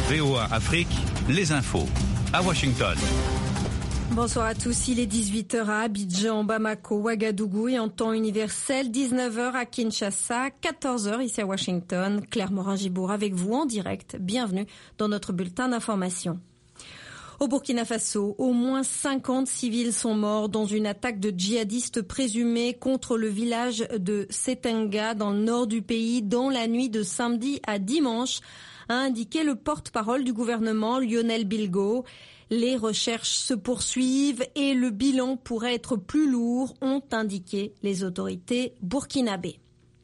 VOA Afrique, les infos. À Washington. Bonsoir à tous, il est 18h à Abidjan, Bamako, Ouagadougou et en temps universel, 19h à Kinshasa, 14h ici à Washington. Claire Morin-Gibour avec vous en direct. Bienvenue dans notre bulletin d'information. Au Burkina Faso, au moins 50 civils sont morts dans une attaque de djihadistes présumés contre le village de Setenga dans le nord du pays dans la nuit de samedi à dimanche, a indiqué le porte-parole du gouvernement Lionel Bilgo. Les recherches se poursuivent et le bilan pourrait être plus lourd, ont indiqué les autorités burkinabées.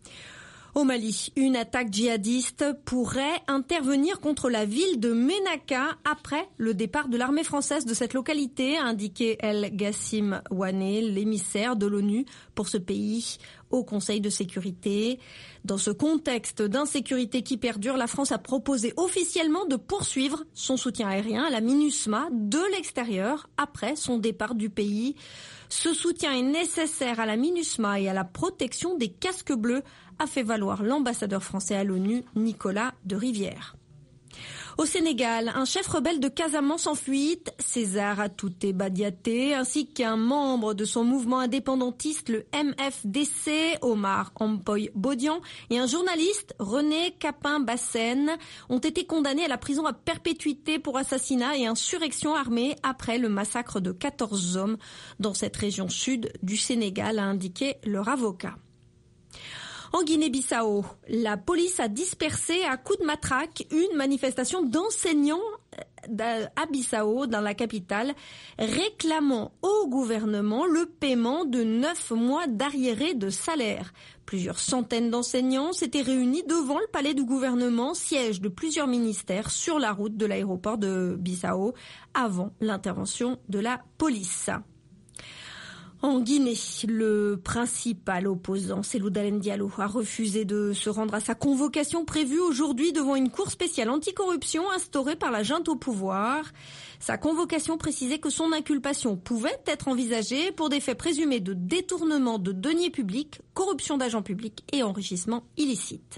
Au Mali, une attaque djihadiste pourrait intervenir contre la ville de Ménaka après le départ de l'armée française de cette localité, a indiqué El Gassim Ouané, l'émissaire de l'ONU pour ce pays au Conseil de sécurité. Dans ce contexte d'insécurité qui perdure, la France a proposé officiellement de poursuivre son soutien aérien à la MINUSMA de l'extérieur après son départ du pays. Ce soutien est nécessaire à la MINUSMA et à la protection des casques bleus, a fait valoir l'ambassadeur français à l'ONU, Nicolas de Rivière. Au Sénégal, un chef rebelle de Casamance en fuite, César Atouté Badiaté, ainsi qu'un membre de son mouvement indépendantiste, le MFDC, Omar Ampoy Bodian, et un journaliste, René Capin-Bassène, ont été condamnés à la prison à perpétuité pour assassinat et insurrection armée après le massacre de 14 hommes dans cette région sud du Sénégal, a indiqué leur avocat. En Guinée-Bissau, la police a dispersé à coups de matraque une manifestation d'enseignants à Bissau, dans la capitale, réclamant au gouvernement le paiement de 9 mois d'arriérés de salaire. Plusieurs centaines d'enseignants s'étaient réunis devant le palais du gouvernement, siège de plusieurs ministères, sur la route de l'aéroport de Bissau, avant l'intervention de la police. En Guinée, le principal opposant, Cellou Dalein Diallo, a refusé de se rendre à sa convocation prévue aujourd'hui devant une cour spéciale anticorruption instaurée par la junte au pouvoir. Sa convocation précisait que son inculpation pouvait être envisagée pour des faits présumés de détournement de deniers publics, corruption d'agents publics et enrichissement illicite.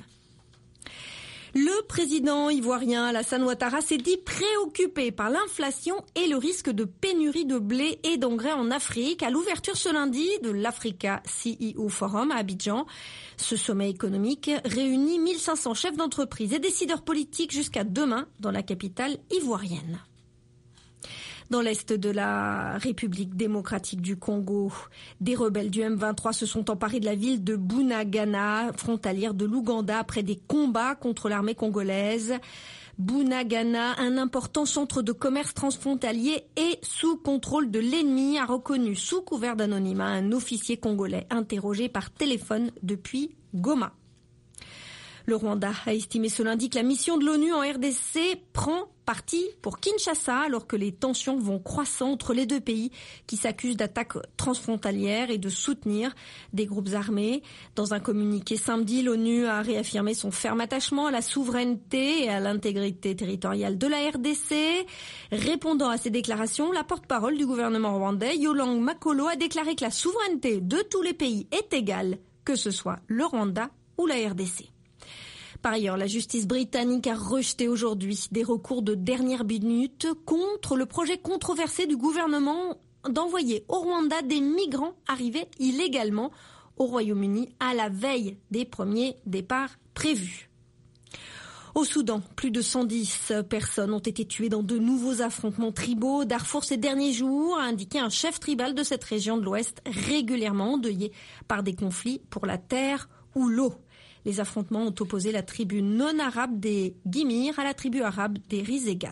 Le président ivoirien Alassane Ouattara s'est dit préoccupé par l'inflation et le risque de pénurie de blé et d'engrais en Afrique à l'ouverture ce lundi de l'Africa CEO Forum à Abidjan. Ce sommet économique réunit 1500 chefs d'entreprise et décideurs politiques jusqu'à demain dans la capitale ivoirienne. Dans l'est de la République démocratique du Congo, des rebelles du M23 se sont emparés de la ville de Bunagana, frontalière de l'Ouganda, après des combats contre l'armée congolaise. Bunagana, un important centre de commerce transfrontalier et sous contrôle de l'ennemi, a reconnu sous couvert d'anonymat un officier congolais interrogé par téléphone depuis Goma. Le Rwanda a estimé ce lundi que la mission de l'ONU en RDC prend parti pour Kinshasa alors que les tensions vont croissant entre les deux pays qui s'accusent d'attaques transfrontalières et de soutenir des groupes armés. Dans un communiqué samedi, l'ONU a réaffirmé son ferme attachement à la souveraineté et à l'intégrité territoriale de la RDC. Répondant à ces déclarations, la porte-parole du gouvernement rwandais, Yolande Makolo, a déclaré que la souveraineté de tous les pays est égale, que ce soit le Rwanda ou la RDC. Par ailleurs, la justice britannique a rejeté aujourd'hui des recours de dernière minute contre le projet controversé du gouvernement d'envoyer au Rwanda des migrants arrivés illégalement au Royaume-Uni à la veille des premiers départs prévus. Au Soudan, plus de 110 personnes ont été tuées dans de nouveaux affrontements tribaux. Darfour ces derniers jours, a indiqué un chef tribal de cette région de l'Ouest régulièrement endeuillé par des conflits pour la terre ou l'eau. Les affrontements ont opposé la tribu non-arabe des Guimir à la tribu arabe des Rizégat.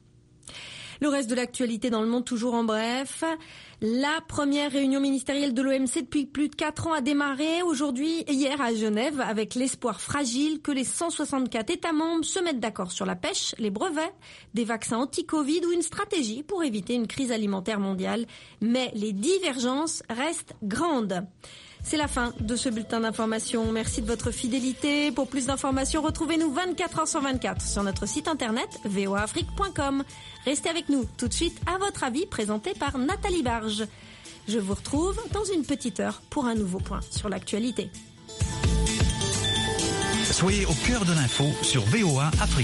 Le reste de l'actualité dans le monde, toujours en bref. La première réunion ministérielle de l'OMC depuis plus de 4 ans a démarré hier à Genève, avec l'espoir fragile que les 164 États membres se mettent d'accord sur la pêche, les brevets, des vaccins anti-Covid ou une stratégie pour éviter une crise alimentaire mondiale. Mais les divergences restent grandes. C'est la fin de ce bulletin d'information. Merci de votre fidélité. Pour plus d'informations, retrouvez-nous 24h/24 sur notre site internet voaafrique.com. Restez avec nous tout de suite à votre avis, présenté par Nathalie Barge. Je vous retrouve dans une petite heure pour un nouveau point sur l'actualité. Soyez au cœur de l'info sur VOA Afrique.